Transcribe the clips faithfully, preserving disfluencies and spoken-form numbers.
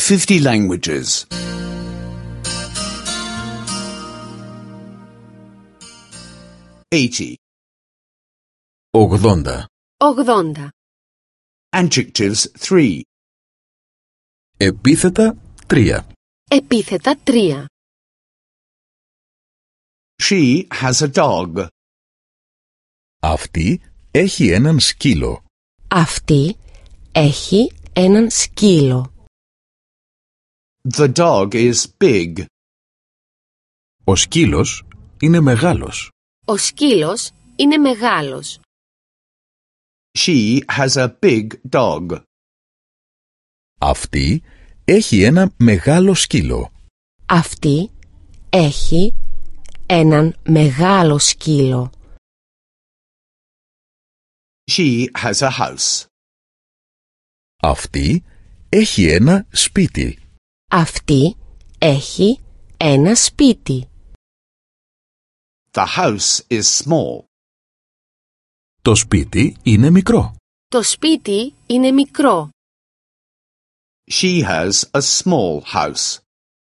fifty languages. eighty. ογδόντα. ογδόντα. Adjectives three. Επίθετα τρία. Επίθετα τρία. She has a dog. Αυτή έχει έναν σκύλο. Αυτή έχει έναν σκύλο. The dog is big. Ο σκύλος είναι μεγάλος. Ο σκύλος είναι μεγάλος. She has a big dog. Αυτή έχει ένα μεγάλο σκύλο. Αυτή έχει έναν μεγάλο σκύλο. She has a house. Αυτή έχει ένα σπίτι. Αυτή έχει ένα σπίτι. The house is small. Το σπίτι είναι μικρό. Το σπίτι είναι μικρό. She has a small house.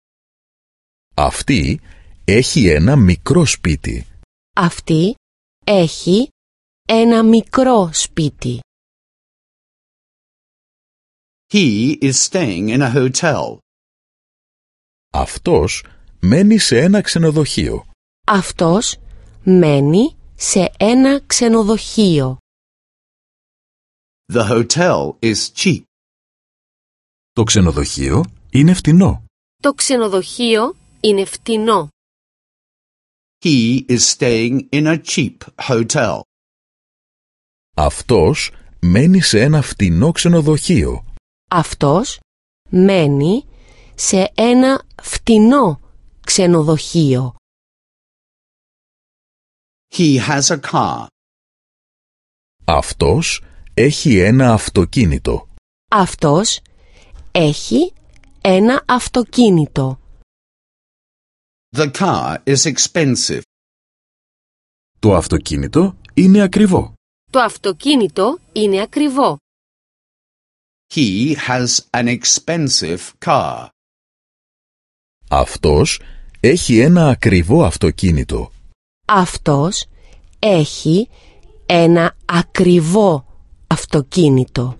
Αυτή έχει ένα μικρό σπίτι. Αυτή έχει ένα μικρό σπίτι. He is staying in a hotel. Αυτός μένει σε ένα ξενοδοχείο. Αυτός μένει σε ένα ξενοδοχείο. The hotel is cheap. Το ξενοδοχείο είναι φτηνό. Το ξενοδοχείο είναι φτηνό. He is staying in a cheap hotel. Αυτός μένει σε ένα φτηνό ξενοδοχείο. Αυτός μένει σε ένα φτηνό ξενοδοχείο. He has a car. Αυτός έχει ένα αυτοκίνητο. Αυτός έχει ένα αυτοκίνητο. The car is expensive. Το αυτοκίνητο είναι ακριβό. Το αυτοκίνητο είναι ακριβό. He has an expensive car. Αυτός έχει ένα ακριβό αυτοκίνητο. Αυτός έχει ένα ακριβό αυτοκίνητο.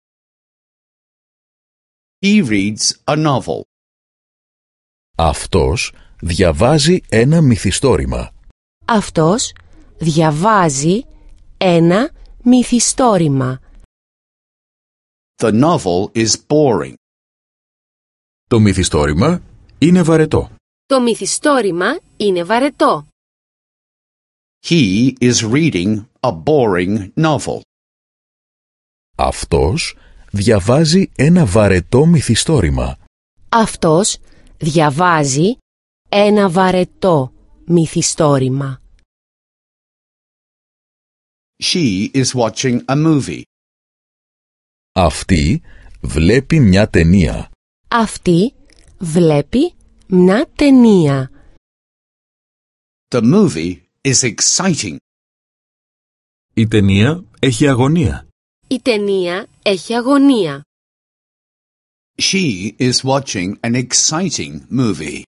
He reads a novel. Αυτός διαβάζει ένα μυθιστόρημα. Αυτός διαβάζει ένα μυθιστόρημα. The novel is boring. Το μυθιστόρημα είναι βαρετό. Το μυθιστόρημα είναι βαρετό. He is reading a boring novel. Αυτός διαβάζει ένα βαρετό μυθιστόρημα. Αυτός διαβάζει ένα βαρετό μυθιστόρημα. She is watching a movie. Αυτή βλέπει μια ταινία. Αυτή βλέπει μια ταινία. The movie is exciting. Η ταινία έχει αγωνία. Η ταινία έχει αγωνία. She is watching an exciting movie.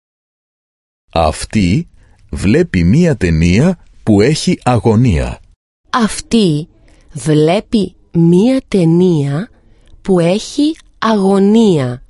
Αυτή βλέπει μια ταινία που έχει αγωνία. Αυτή βλέπει μια ταινία που έχει αγωνία.